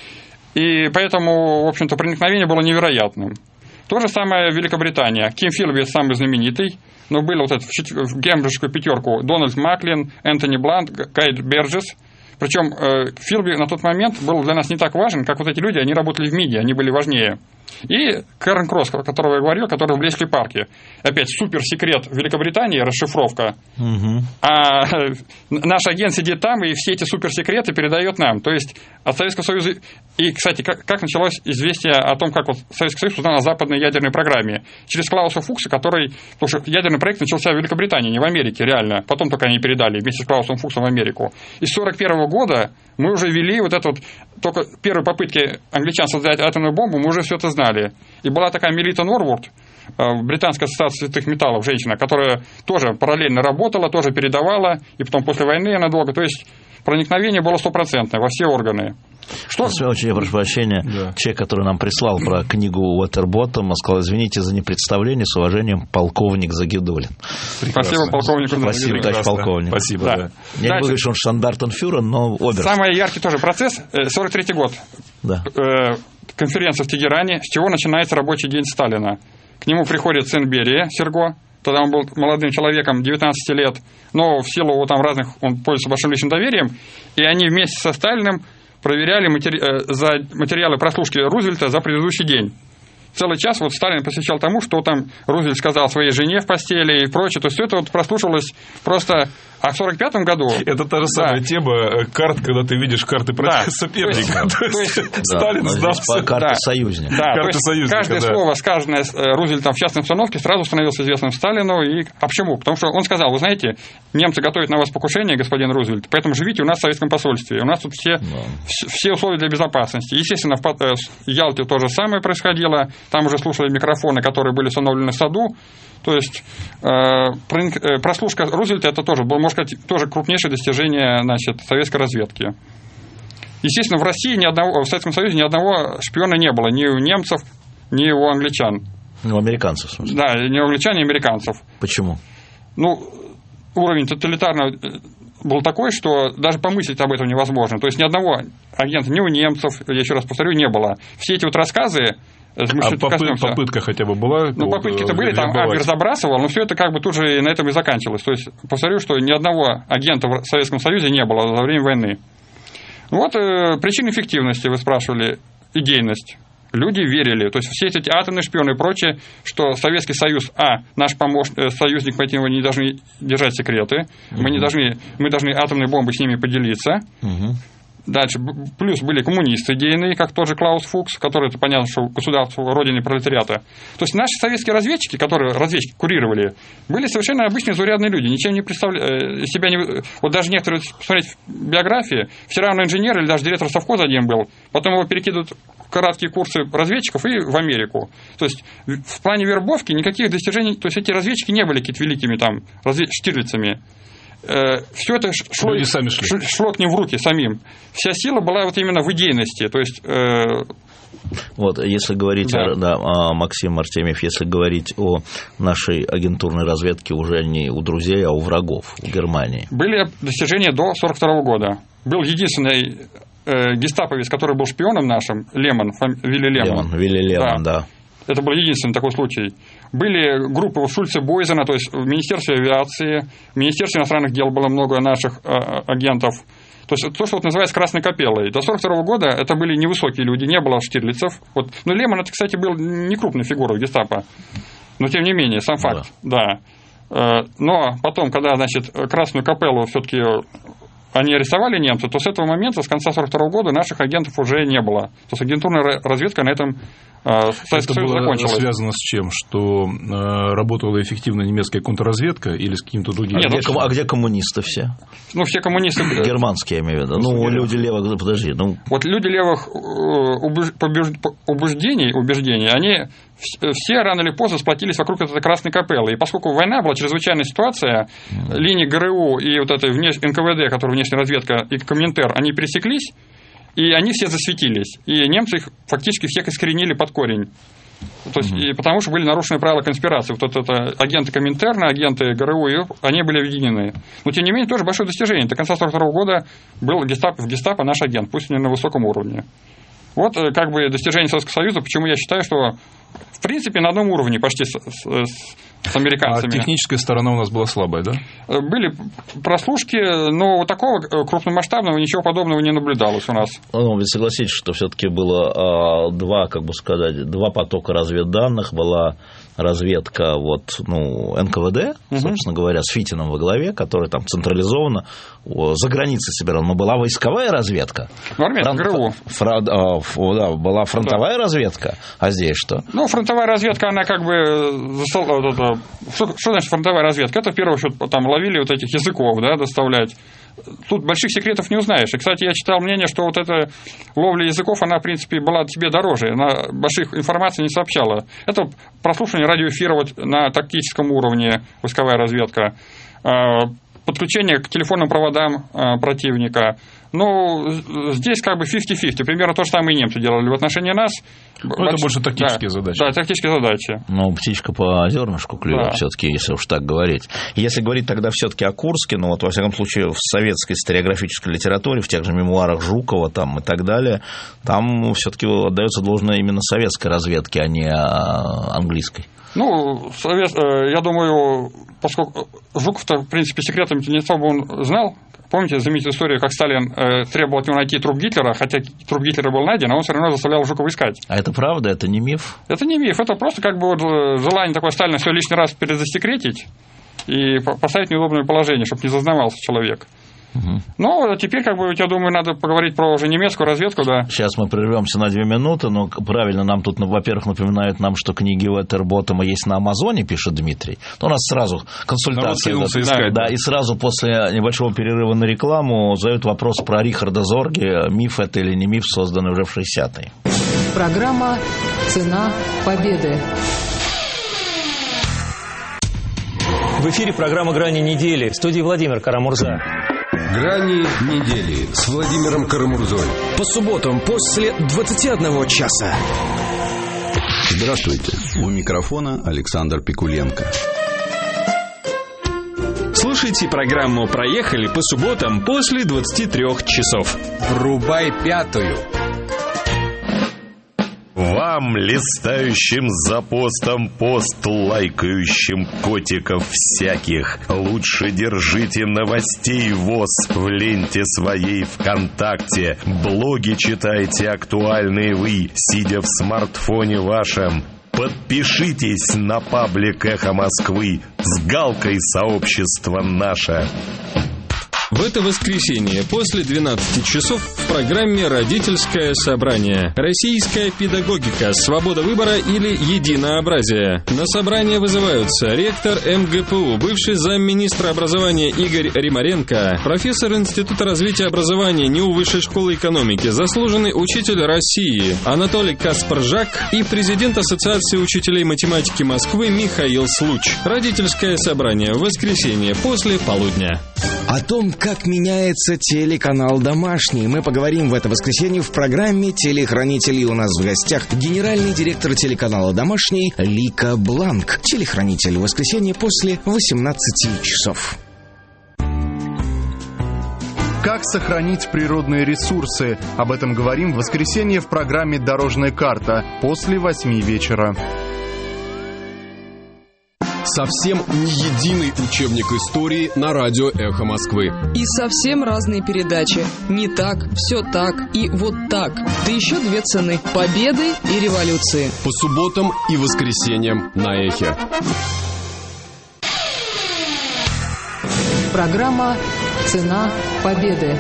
И поэтому, в общем-то, проникновение было невероятным. То же самое Великобритания. Ким Филби самый знаменитый, но были вот это в Кембриджскую пятерку Дональд Маклин, Энтони Блант, Гай Берджес. Причем Филби на тот момент был для нас не так важен, как вот эти люди, они работали в МИДе, они были важнее. И Кэрн Кросс, о котором я говорил, который в Блейзли парке. Опять суперсекрет Великобритании, расшифровка. А наш агент сидит там и все эти суперсекреты передает нам. То есть от Советского Союза... И, кстати, как началось известие о том, как вот Советский Союз узнал о западной ядерной программе? Через Клауса Фукса, который... Потому что ядерный проект начался в Великобритании, не в Америке, реально. Потом только они передали вместе с Клаусом Фуксом в Америку. И с 1941 года мы уже вели вот это вот... Только первые попытки англичан создать атомную бомбу, мы уже все это знали. И была такая Мелита Норвуд, британская ассоциация святых металлов, женщина, которая тоже параллельно работала, тоже передавала, и потом после войны она долго. То есть проникновение было стопроцентное во все органы. Что? Очень я прошу прощения. Да. Человек, который нам прислал про книгу Уотерботтома, сказал: извините за непредставление, с уважением, полковник Загидулин. Спасибо, полковник. Спасибо, товарищ полковник. Спасибо. Да. Я не буду говорить, что он штандартенфюрер, но оберст. Самый яркий тоже процесс, 43-й год. Да. Конференция в Тегеране, с чего начинается рабочий день Сталина. К нему приходит сын Берия, Серго. Тогда он был молодым человеком, 19 лет, но в силу вот, там разных, он пользуется большим личным доверием, и они вместе со Сталиным проверяли материалы прослушки Рузвельта за предыдущий день. Целый час вот Сталин посвящал тому, что там Рузвельт сказал своей жене в постели и прочее. То есть все это вот прослушивалось просто... А в 1945 году... Это та же самая тема карт, когда ты видишь карты против соперника. Сталин сдался. Карты союзника. Карты союзника, каждое слово, сказанное Рузвельтом в частной обстановке, сразу становилось известным Сталину. А почему? Потому что он сказал: вы знаете, немцы готовят на вас покушение, господин Рузвельт, поэтому живите у нас в советском посольстве. У нас тут все условия для безопасности. Естественно, в Ялте то же самое происходило. Там уже слушали микрофоны, которые были установлены в саду. То есть прослушка Рузвельта — это тоже, можно сказать, тоже крупнейшее достижение, значит, советской разведки. Естественно, в России в Советском Союзе ни одного шпиона не было, ни у немцев, ни у англичан. У американцев, в смысле? Да, ни у англичан, ни у американцев. Почему? Уровень тоталитарного был такой, что даже помыслить об этом невозможно. То есть ни одного агента ни у немцев, я еще раз повторю, не было. Все эти вот рассказы... попытка хотя бы была? Попытки-то были, там Абвер забрасывал, но все это как бы тут же на этом и заканчивалось. То есть, повторю, что ни одного агента в Советском Союзе не было за время войны. Причины эффективности, вы спрашивали, идейность. Люди верили, то есть все эти атомные шпионы и прочее, что Советский Союз, наш союзник, поэтому не должны держать секреты, мы должны атомные бомбы с ними поделиться. Дальше, плюс были коммунисты идейные, как тот же Клаус Фукс, который, это понятно, что государство родине пролетариата. То есть наши советские разведчики, которые разведчики курировали, были совершенно обычные заурядные люди, ничем не представляли себя. Вот даже некоторые, посмотреть биографии, все равно инженер или даже директор совхоза один был, потом его перекидывают в короткие курсы разведчиков и в Америку. То есть в плане вербовки никаких достижений, то есть эти разведчики не были какими-то великими там Штирлицами. Все это шло к ним в руки самим. Вся сила была вот именно в идейности. То есть, если говорить, Максим Артемьев, если говорить о нашей агентурной разведке уже не у друзей, а у врагов, у Германии. Были достижения до 1942 года. Был единственный гестаповец, который был шпионом нашим, Вилли Лемон. Да. Это был единственный такой случай. Были группы Шульца Бойзена, то есть в Министерстве авиации, в Министерстве иностранных дел было много наших агентов. То есть то, что называется красной капеллой. До 1942 года это были невысокие люди, не было Штирлицев. Лемон, это, кстати, был не крупная фигура в гестапо. Но тем не менее, сам факт, да. Но потом, когда, красную капеллу все-таки они арестовали немцев, то с этого момента, с конца 1942 года, наших агентов уже не было. То есть агентурная разведка на этом это было связано с чем? Что работала эффективно немецкая контрразведка или с каким-то другим? Нет, а где коммунисты все? Ну, все коммунисты... Германские, я имею в виду. Ну, люди левых... Подожди. Вот люди левых убеждений, они все рано или поздно сплотились вокруг этой Красной Капеллы. И поскольку война была, чрезвычайная ситуация, линии ГРУ и вот этой НКВД, которая внешняя разведка, и Коминтер, они пересеклись, и они все засветились. И немцы их фактически всех искоренили под корень. То есть, и потому что были нарушены правила конспирации. Вот это агенты Коминтерна, агенты ГРУ, они были объединены. Но, тем не менее, тоже большое достижение. До конца 1942 года был в гестапо наш агент, пусть не на высоком уровне. Вот как бы достижение Советского Союза, почему я считаю, что в принципе на одном уровне почти с американцами. А техническая сторона у нас была слабая, да? Были прослушки, но вот такого крупномасштабного ничего подобного не наблюдалось у нас. Ну, ведь согласитесь, что все-таки было два потока разведданных. Была разведка НКВД, собственно говоря, с Фитиным во главе, который там централизованно за границей собирал. Но была войсковая разведка. ГРУ. Была фронтовая разведка. А здесь что? Ну, фронтовая разведка, она как бы... Что значит фронтовая разведка? Это, в первую очередь, там ловили вот этих языков, да, доставлять. Тут больших секретов не узнаешь. И, кстати, я читал мнение, что вот эта ловля языков, она, в принципе, была тебе дороже. Она больших информаций не сообщала. Это прослушивание радиоэфира вот на тактическом уровне, войсковая разведка. Подключение к телефонным проводам противника. Ну, здесь как бы 50-50. Примерно то же самое и немцы делали в отношении нас. Это больше тактические задачи. Да, тактические задачи. Ну, птичка по зернышку клюет, да. Все-таки, если уж так говорить. Если говорить тогда все-таки о Курске, ну, вот, во всяком случае, в советской историографической литературе, в тех же мемуарах Жукова там, и так далее, там все-таки отдается должное именно советской разведке, а не английской. Ну, я думаю, поскольку Жуков-то, в принципе, секретами не особо он знал. Помните знаменитую историю, как Сталин требовал от него найти труп Гитлера, хотя труп Гитлера был найден, а он все равно заставлял Жукова искать. А это правда? Это не миф? Это не миф, это просто как бы вот желание такое Сталина все лишний раз перезасекретить и поставить в неудобное положение, чтобы не зазнавался человек. Угу. Ну, теперь, как бы, я думаю, надо поговорить про уже немецкую разведку, да. Сейчас мы прервемся на 2 минуты, но правильно нам тут, во-первых, напоминают нам, что книги Веттерботтема есть на Амазоне, пишет Дмитрий. То у нас сразу консультация. Да, и сразу после небольшого перерыва на рекламу задают вопрос про Рихарда Зорге, миф это или не миф, созданный уже в 60-е. Программа «Цена победы». В эфире программа «Грани недели». В студии Владимир Карамурза. «Грани недели» с Владимиром Карамурзой. По субботам после 21 часа. Здравствуйте. У микрофона Александр Пикуленко. Слушайте программу «Проехали» по субботам после 23 часов. Врубай пятую. Вам, листающим за постом пост, лайкающим котиков всяких, лучше держите новостей ВОС в ленте своей ВКонтакте. Блоги читайте актуальные вы, сидя в смартфоне вашем. Подпишитесь на паблик «Эхо Москвы» с галкой «Сообщество наше». В это воскресенье после 12 часов в программе «Родительское собрание». Российская педагогика, свобода выбора или единообразие. На собрание вызываются ректор МГПУ, бывший замминистра образования Игорь Римаренко, профессор Института развития образования НИУ Высшей школы экономики, заслуженный учитель России Анатолий Каспаржак и президент Ассоциации учителей математики Москвы Михаил Случ. Родительское собрание в воскресенье после полудня. О том, как меняется телеканал «Домашний», мы поговорим в это воскресенье в программе «Телехранители». У нас в гостях генеральный директор телеканала «Домашний» Лика Бланк. Телехранитель в воскресенье после 18 часов. Как сохранить природные ресурсы? Об этом говорим в воскресенье в программе «Дорожная карта» после 8 вечера. Совсем не единый учебник истории на радио «Эхо Москвы». И совсем разные передачи. Не так, все так и вот так. Да еще 2 цены – победы и революции. По субботам и воскресеньям на «Эхе». Программа Цена победы.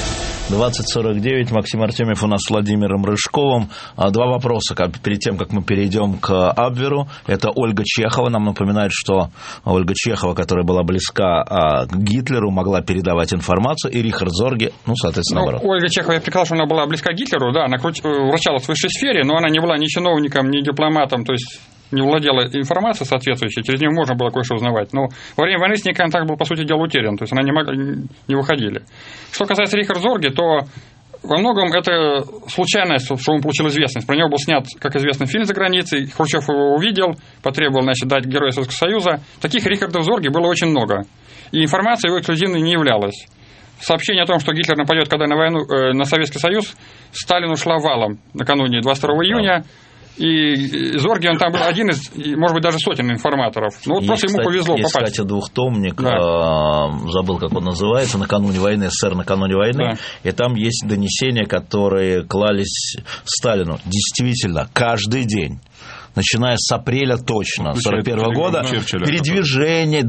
20:49. Максим Артемьев у нас с Владимиром Рыжковым. Два вопроса перед тем, как мы перейдем к Абверу. Это Ольга Чехова. Нам напоминает, что Ольга Чехова, которая была близка к Гитлеру, могла передавать информацию, и Рихард Зорге, соответственно, наоборот. Ольга Чехова, я прекрасно, что она была близка к Гитлеру, да, она вращалась в высшей сфере, но она не была ни чиновником, ни дипломатом, то есть не владела информацией соответствующей, через нее можно было кое-что узнавать. Но во время войны с ней контакт был, по сути дела, утерян, то есть она не выходили. Что касается Рихарда Зорге, то во многом это случайность, что он получил известность. Про него был снят, как известно, фильм за границей, Хрущев его увидел, потребовал, дать Героя Советского Союза. Таких Рихардов Зорге было очень много, и информация его эксклюзивной не являлась. Сообщение о том, что Гитлер нападет когда на войну на Советский Союз, Сталину шла валом накануне 22 июня. И Зорге, он там был один из, может быть, даже сотен информаторов. Просто ему повезло попасть. Есть, кстати, двухтомник, забыл, как он называется, «Накануне войны», СССР накануне войны, и там есть донесения, которые клались Сталину. Действительно, каждый день. Начиная с апреля точно, 1941 года, передвижение,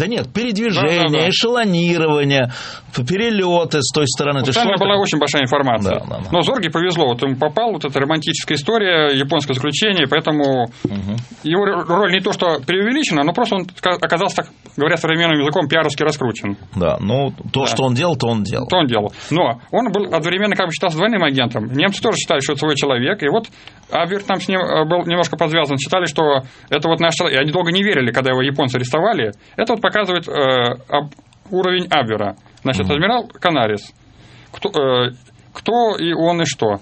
эшелонирование, перелеты с той стороны. У Сталина была очень большая информация. Да. Но Зорге повезло, вот ему попал, вот эта романтическая история, японское заключение, поэтому его роль не то, что преувеличена, но просто он оказался, так говоря современным языком, пиаровски раскручен. Да, что он делал, то он делал. Но он был одновременно считался двойным агентом. Немцы тоже считали, что это свой человек, и вот Абвер там с ним был немножко подвязан, считали, что это вот наш человек. И они долго не верили, когда его японцы арестовали. Это вот показывает уровень Абвера. Адмирал Канарис. Кто и он, и что.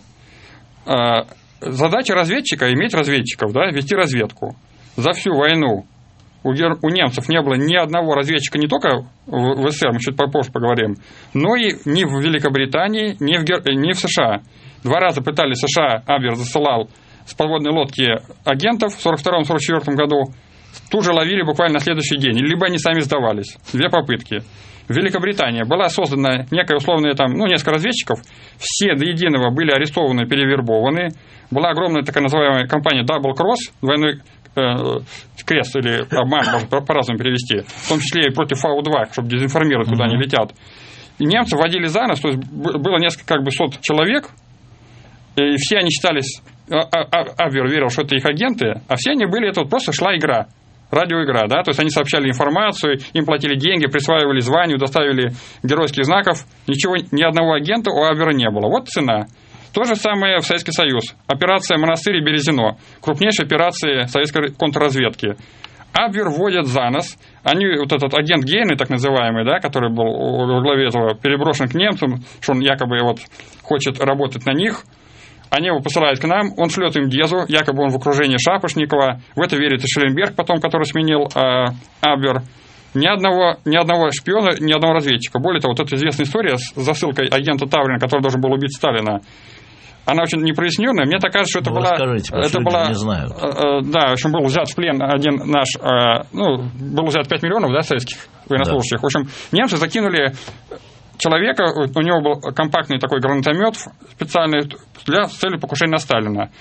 Задача разведчика – иметь разведчиков, вести разведку. За всю войну у немцев не было ни одного разведчика не только в СССР, мы чуть попозже поговорим, но и ни в Великобритании, ни в США. 2 раза пытались США, Абвер засылал с подводной лодки агентов в 1942-1944 году, тут же ловили буквально на следующий день, либо они сами сдавались. 2 попытки. В Великобритании была создана некая условная несколько разведчиков, все до единого были арестованы, перевербованы. Была огромная такая называемая компания Double Cross, двойной крест или обман, можно по-разному перевести, в том числе и против Фау-2, чтобы дезинформировать, куда они летят. И немцы вводили за нос, то есть было несколько сот человек, и все они считались, Абвер верил, что это их агенты, а все они были, это просто шла игра, радиоигра, то есть они сообщали информацию, им платили деньги, присваивали звания, доставили геройских знаков, ни одного агента у Абвера не было. Вот цена. То же самое в Советский Союз. Операция «Монастырь» и «Березино». Крупнейшая операция советской контрразведки. Абвер вводят за нос. Вот этот агент Гейне, так называемый, который был во главе этого, переброшен к немцам, что он якобы хочет работать на них. Они его посылают к нам, он шлет им Гезу, якобы он в окружении Шапошникова. В это верит и Шелленберг, потом, который сменил Абвер. Ни одного шпиона, ни одного разведчика. Более того, вот эта известная история с засылкой агента Таврина, который должен был убить Сталина, она очень непроясненная. Мне так кажется, что это была... не знают. В общем, был взят в плен один наш... был взят 5 миллионов, советских военнослужащих. В общем, немцы закинули человека, у него был компактный такой гранатомет специальный с целью покушения на Сталина.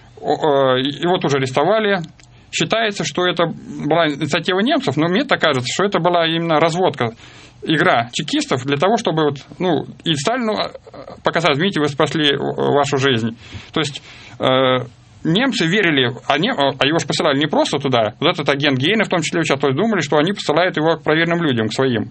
Его тоже арестовали. Считается, что это была инициатива немцев, но мне так кажется, что это была именно разводка, игра чекистов для того, чтобы и Сталину показать, видите, вы спасли вашу жизнь. То есть немцы верили, а его же посылали не просто туда, вот этот агент Гейне в том числе участвовал, думали, что они посылают его к проверенным людям, к своим.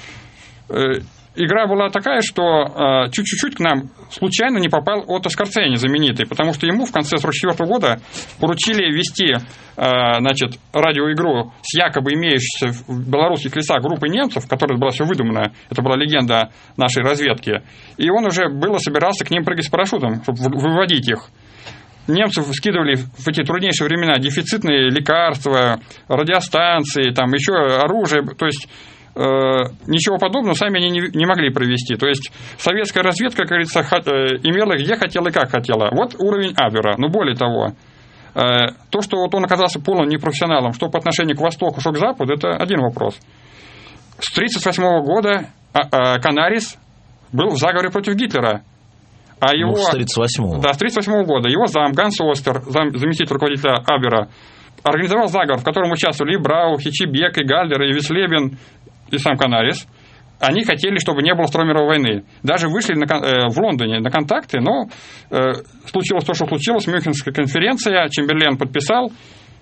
Игра была такая, что чуть-чуть к нам случайно не попал Отто Скорцени, знаменитый, потому что ему в конце 1944 года поручили вести радиоигру с якобы имеющейся в белорусских лесах группой немцев, которая была все выдумана, это была легенда нашей разведки, и он уже собирался к ним прыгать с парашютом, чтобы выводить их. Немцы скидывали в эти труднейшие времена дефицитные лекарства, радиостанции, еще оружие, то есть ничего подобного сами они не могли провести. То есть советская разведка, как говорится, имела где хотела и как хотела. Вот уровень Абвера. Но более того, то, что он оказался полным непрофессионалом, что по отношению к Востоку, что к Западу, это один вопрос. С 1938 года Канарис был в заговоре против Гитлера. А его, с 1938 Да, с 1938 года. Его зам Ганс Остер, заместитель руководителя Абвера, организовал заговор, в котором участвовали и Браух, и Чебек, и Гальдер, и Вислебен, и сам Канарис. они хотели, чтобы не было Второй мировой войны. Даже вышли в Лондоне на контакты, но случилось то, что случилось. Мюнхенская конференция, Чемберлен подписал.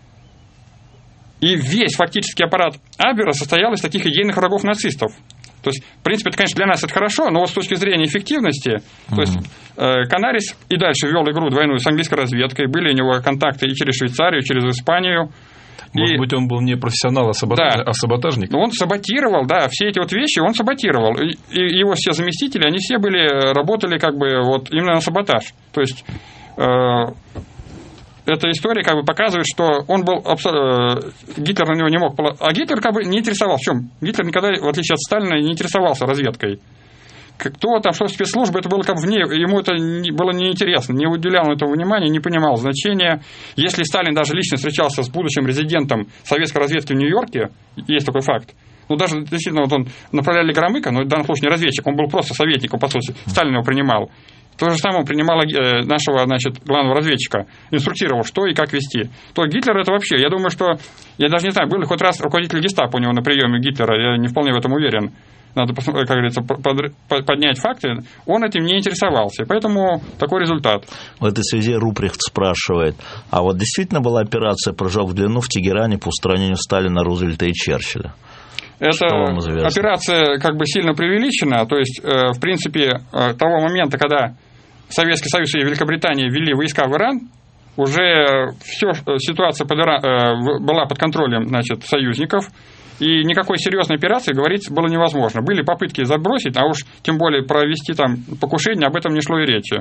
И весь фактический аппарат Абвера состоял из таких идейных врагов нацистов. То есть, в принципе, это, конечно, для нас это хорошо, но вот с точки зрения эффективности, то есть Канарис и дальше вел игру двойную с английской разведкой, были у него контакты и через Швейцарию, и через Испанию. Может быть, он был не профессионал, а саботажник? Он саботировал, да, все эти вот вещи он саботировал. И его все заместители, они все работали как бы вот именно на саботаж. То есть эта история как бы показывает, что он был Гитлер на него не мог... А Гитлер как бы не интересовался. В чем? Гитлер никогда, в отличие от Сталина, не интересовался разведкой. Кто там, что спецслужбы, это было как бы вне, ему это было неинтересно, не уделял этому внимания, не понимал значения. Если Сталин даже лично встречался с будущим резидентом советской разведки в Нью-Йорке, есть такой факт, ну, даже действительно, вот он направляли Громыка, но в данном случае не разведчик, он был просто советником, по сути, Сталин его принимал. То же самое он принимал нашего, значит, главного разведчика, инструктировал, что и как вести. То Гитлер это вообще, я думаю, что, я даже не знаю, был ли хоть раз руководитель гестапо у него на приеме Гитлера, я не вполне в этом уверен. Надо, как говорится, поднять факты, он этим не интересовался, и поэтому такой результат. В этой связи Руприхт спрашивает, а вот действительно была операция «Прыжок в длину» в Тегеране по устранению Сталина, Рузвельта и Черчилля? Эта операция как бы сильно преувеличена, то есть, в принципе, того момента, когда Советский Союз и Великобритания ввели войска в Иран, уже все, ситуация была под контролем, значит, союзников, и никакой серьезной операции говорить было невозможно. Были попытки забросить, а уж тем более провести там покушение, об этом не шло и речи.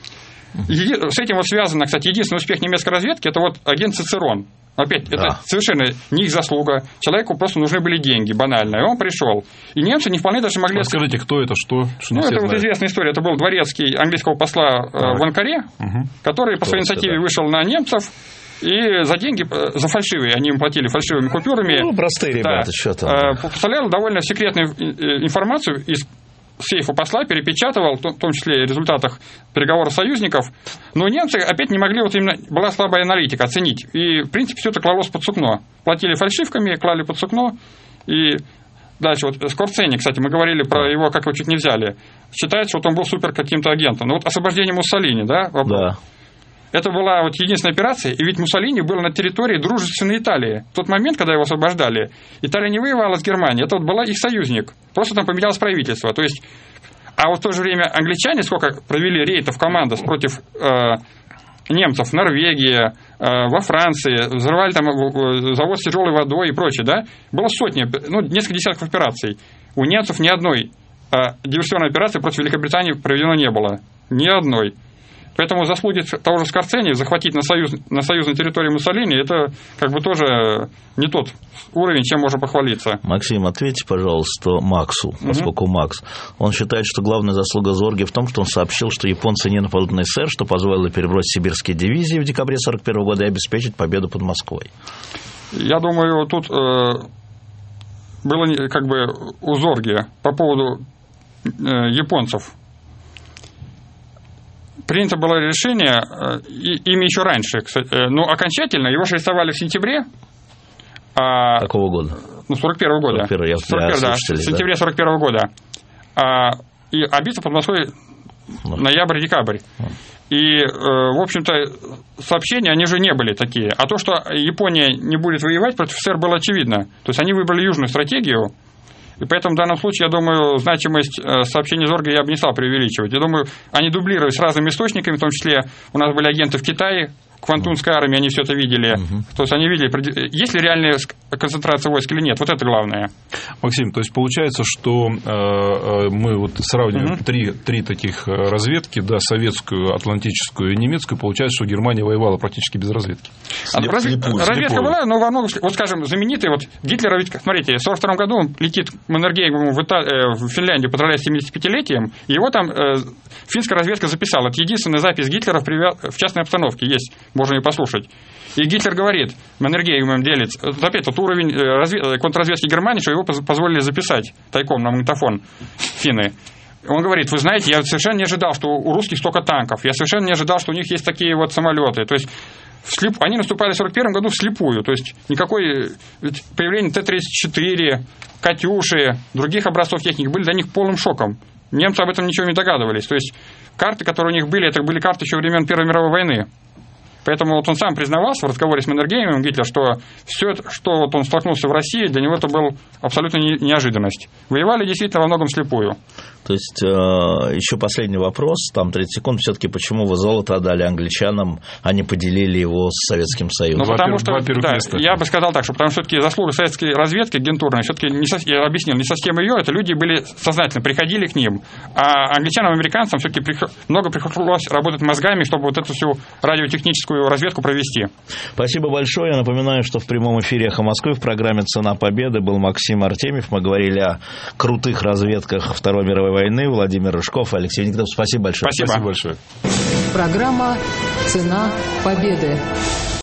И с этим вот связано, кстати, единственный успех немецкой разведки, это вот агент Цицерон. Опять, это совершенно не их заслуга. Человеку просто нужны были деньги, банально. И он пришел. И немцы не вполне даже могли... Скажите, кто это, что ну, это вот известная история. Это был дворецкий английского посла в Анкаре, который по своей инициативе вышел на немцев. И за деньги, за фальшивые, они им платили фальшивыми купюрами. Ну, простые ребята, что там. Поставлял довольно секретную информацию из сейфа посла, перепечатывал, в том числе в результатах переговоров союзников. Но немцы опять не могли, вот именно была слабая аналитика, оценить. И, в принципе, все это клалось под сукно. Платили фальшивками, клали под сукно. И дальше, вот Скорцени, кстати, мы говорили про его, как его чуть не взяли. Считается, что он был супер каким-то агентом. Но вот освобождение Муссолини, да? Да. Это была вот единственная операция, и ведь Муссолини был на территории дружественной Италии. В тот момент, когда его освобождали, Италия не воевала с Германией, это вот была их союзник. Просто там поменялось правительство. То есть, а вот в то же время англичане сколько провели рейдов командос против немцев в Норвегии, во Франции, взрывали там завод с тяжелой водой и прочее, да? Было сотни, ну, несколько десятков операций. У немцев ни одной диверсионной операции против Великобритании проведено не было. Ни одной. Поэтому заслуги того же Скорцени захватить на союзной территории Муссолини, это как бы тоже не тот уровень, чем можно похвалиться. Максим, ответьте, пожалуйста, Максу, поскольку Макс. Он считает, что главная заслуга Зорге в том, что он сообщил, что японцы не нападут на СССР, что позволило перебросить сибирские дивизии в декабре 1941 года и обеспечить победу под Москвой. Я думаю, тут было как бы у Зорге по поводу японцев. Принято было решение, ими еще раньше, кстати, но окончательно его же арестовали в сентябре. Какого года? Ну, 41-го года. 41, да, в сентябре 41-го года. И битва под Москвой ноябрь-декабрь. И, в общем-то, сообщения, они же не были такие. А то, что Япония не будет воевать против СССР, было очевидно. То есть они выбрали южную стратегию. И поэтому в данном случае, я думаю, значимость сообщений Зорга я бы не стал преувеличивать. Я думаю, они дублировались с разными источниками, в том числе у нас были агенты в Китае, Квантунской армии, они все это видели. То есть они видели, есть ли реальная концентрация войск или нет. Вот это главное. Максим, то есть получается, что мы вот сравниваем три таких разведки, да, советскую, атлантическую и немецкую, получается, что Германия воевала практически без разведки. Разведка была, но во многом, вот скажем, знаменитый, вот Гитлер, ведь, смотрите, в 1942 году он летит в Маннергейм в Финляндию, поздравляя с 75-летием, и его там финская разведка записала. Это единственная запись Гитлера в частной обстановке есть. Можно ее послушать. И Гитлер говорит, Маннергеймом делится, опять тот уровень контрразведки Германии, что его позволили записать тайком на магнитофон финны. Он говорит, вы знаете, я совершенно не ожидал, что у русских столько танков, я совершенно не ожидал, что у них есть такие вот самолеты. То есть они наступали в 1941 году вслепую, то есть никакой появление Т-34, «Катюши», других образцов техники были для них полным шоком. Немцы об этом ничего не догадывались. То есть карты, которые у них были, это были карты еще времен Первой мировой войны. Поэтому вот он сам признавался в разговоре с Маннергеймом, Гитлер, что все, что вот он столкнулся в России, для него это была абсолютно неожиданность. Воевали действительно во многом вслепую. То есть, еще последний вопрос, там 30 секунд, все-таки почему вы золото отдали англичанам, а не поделили его с Советским Союзом? Ну, потому что, да, я бы сказал так, что потому что все-таки заслуга советской разведки агентурной, все-таки, я объяснил, не совсем ее, это люди были сознательно, приходили к ним, а англичанам, американцам все-таки много пришлось работать мозгами, чтобы вот эту всю радиотехническую разведку провести. Спасибо большое. Я напоминаю, что в прямом эфире «Эхо Москвы» в программе «Цена победы» был Максим Артемьев. Мы говорили о крутых разведках Второй мировой войны. Владимир Рыжков, Алексей Венедиктов. Спасибо большое. Спасибо большое. Программа «Цена победы».